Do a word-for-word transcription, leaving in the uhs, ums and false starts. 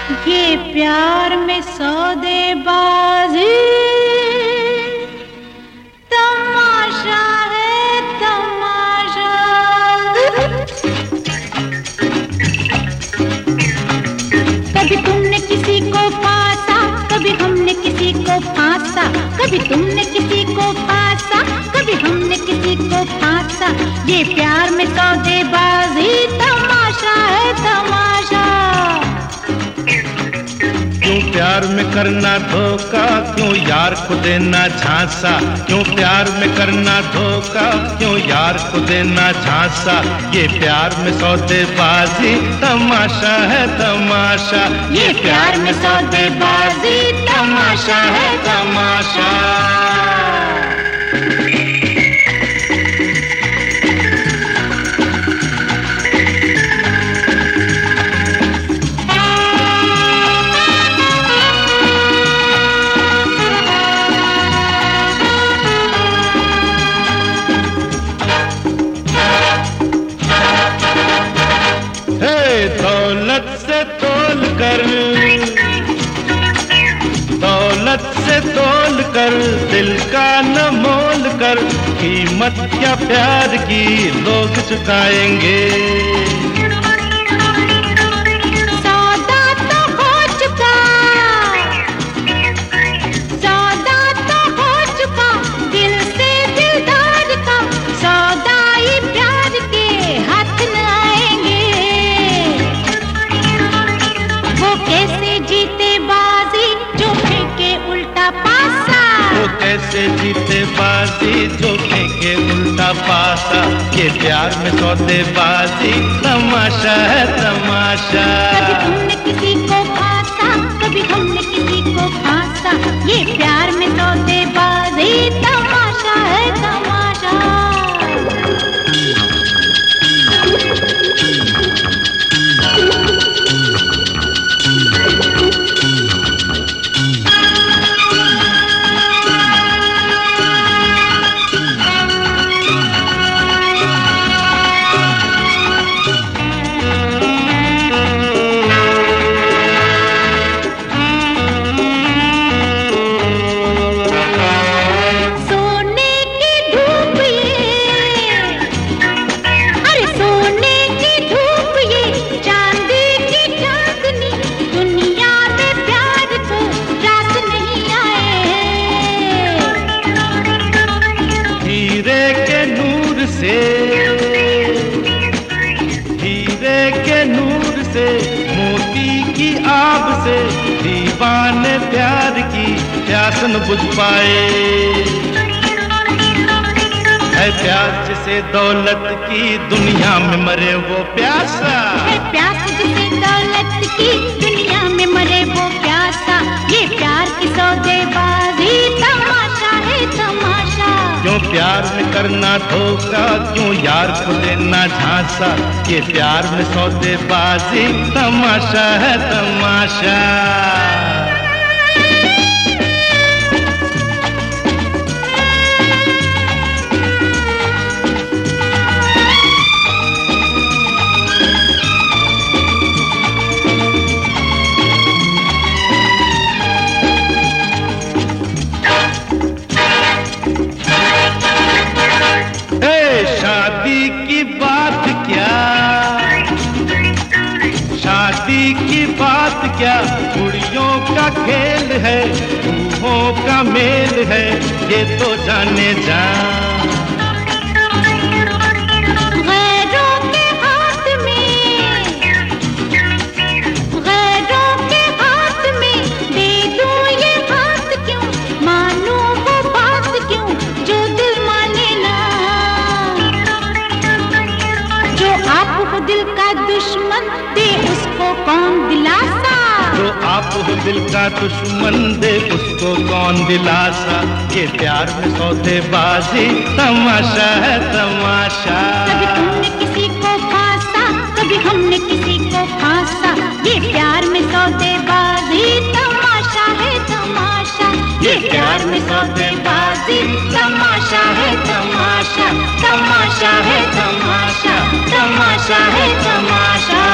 ये प्यार में सौदेबाजी तमाशा है तमाशा। कभी तुमने किसी को फांसा, कभी हमने किसी को फांसा, कभी तुमने किसी को फांसा, कभी हमने किसी को फांसा। ये प्यार में सौदेबाजी तमाशा है तमाशा। क्यों प्यार में करना धोखा, क्यों यार को देना झांसा। क्यों प्यार में करना धोखा, क्यों यार को देना झांसा। ये प्यार में सौदेबाजी तमाशा है तमाशा। ये प्यार में सौदेबाजी तमाशा है तमाशा। दौलत से तोल कर, दौलत से तोल कर, दिल का न मोल कर, कीमत क्या प्यार की लोग चुकाएंगे। सौदा तो हो चुका, सौदा तो हो चुका, दिल से दिलदार का सौदाई प्यार के हाथ न आएंगे। वो कैसे जीते बाजी जो फेंके उल्टा पासा। वो कैसे जीते बाजी जो फेंके उल्टा पासा। ये प्यार में सौदेबाजी तमाशा है तमाशा। कभी तुमने किसी को फांसा, कभी हमने किसी को फांसा। ये प्यार में सौदेबाजी तमाशा है तमाशा। हीरे के नूर से, मोती की आग से, दीवाने प्यार की प्यास न बुझ पाए। है प्यास जिसे दौलत की दुनिया में मरे वो प्यासा। है प्यास जिसे दौलत की दुनिया में मरे वो प्यासा। ये प्यार की सौदेबाजी तमाशा है तमाशा। क्यों प्यार में करना धोखा, क्यों यार को देना झांसा। ये प्यार में सौदेबाजी तमाशा है तमाशा। शादी की बात क्या, शादी की बात क्या, कुड़ियों का खेल है, रूहों का मेल है, ये तो जाने जा। गैरों के हाथ में, गैरों के हाथ में दे दूं ये हाथ क्यों, मानूं वो बात क्यों जो दिल माने ना। जो आप हो दिल का दुश्मन दे उसको कौन दिलासा। जो आप हो दिल का दुश्मन दे उसको कौन दिलासा। ये प्यार में सौदेबाजी तमाशा है तमाशा। कभी तुमने किसी को फांसा, कभी हमने किसी को फांसा। ये प्यार में सौदेबाजी तमाशा है तमाशा। ये प्यार में सौदेबाजी तमाशा है तमाशा। तमाशा है तमाशा, तमाशा है तमाशा।